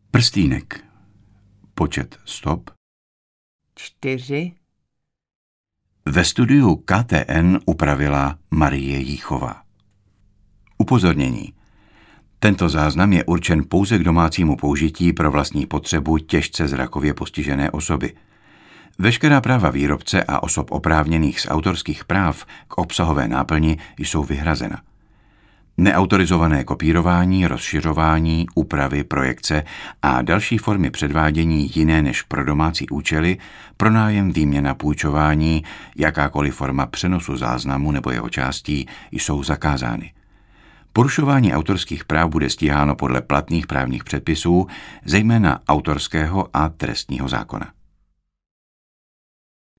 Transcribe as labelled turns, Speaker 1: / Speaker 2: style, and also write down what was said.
Speaker 1: Prstýnek. Počet stop.
Speaker 2: 4.
Speaker 1: Ve studiu KTN upravila Marie Jíchová. Upozornění. Tento záznam je určen pouze k domácímu použití pro vlastní potřebu těžce zrakově postižené osoby. Veškerá práva výrobce a osob oprávněných z autorských práv k obsahové náplni jsou vyhrazena. Neautorizované kopírování, rozšiřování, úpravy, projekce a další formy předvádění jiné než pro domácí účely, pronájem, výměna, půjčování, jakákoliv forma přenosu záznamu nebo jeho částí jsou zakázány. Porušování autorských práv bude stíháno podle platných právních předpisů, zejména autorského a trestního zákona.